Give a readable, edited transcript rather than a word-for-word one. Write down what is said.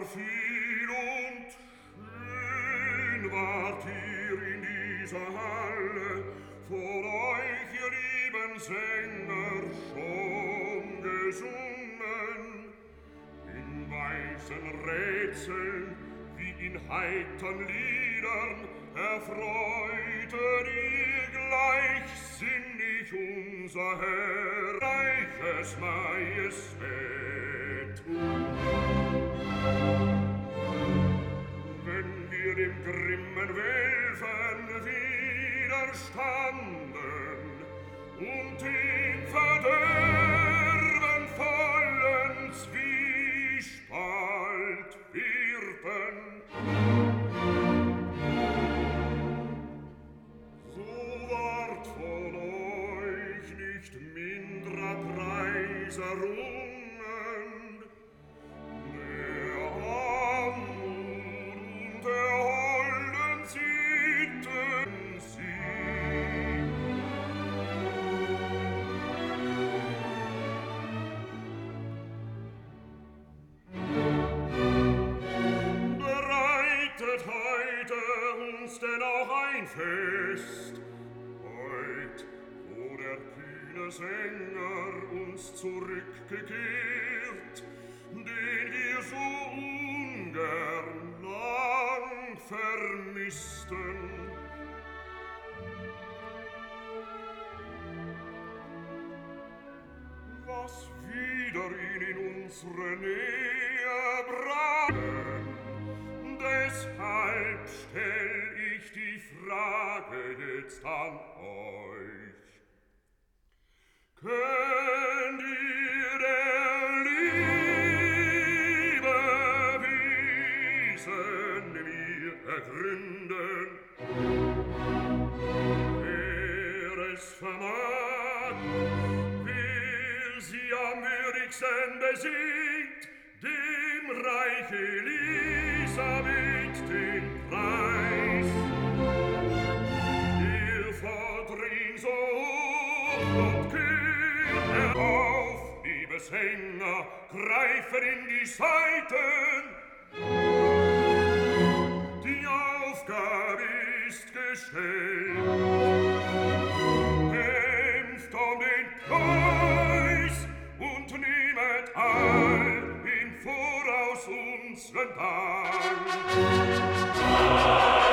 viel und schön wart ihr in dieser Halle, vor euch, ihr lieben Sänger, schon gesungen, in weißen Rätseln, wie in heitern Liedern, erfreutet ihr gleichsinnig unser Herr, reiches Majestät. Wenn wir dem grimmen Welfen widerstanden und den verderbenvollen Zwiespalt wirten, so ward von euch nicht mindrer Preis errungen, der Anmut und der holden Sitten Sieg. Bereitet heute uns denn auch ein Fest, heut, wo der kühne Sänger uns zurückgekehrt, den wir so ungern lang vermissten. Was wieder ihn in unsere Nähe brachten, deshalb stell ich die Frage jetzt an euch. Könnt ihr der Liebe Wesen mir ergründen, wer es vermag, wer sie am würdigsten besingt, dem Reich Elisabeth den Preis. Ihr verdring so hoch und kühn herauf, liebe Sänger, greifen in die Saiten. Die Aufgabe ist gestellt. Kämpft um den Preis und nehmet all im Voraus unseren Dank.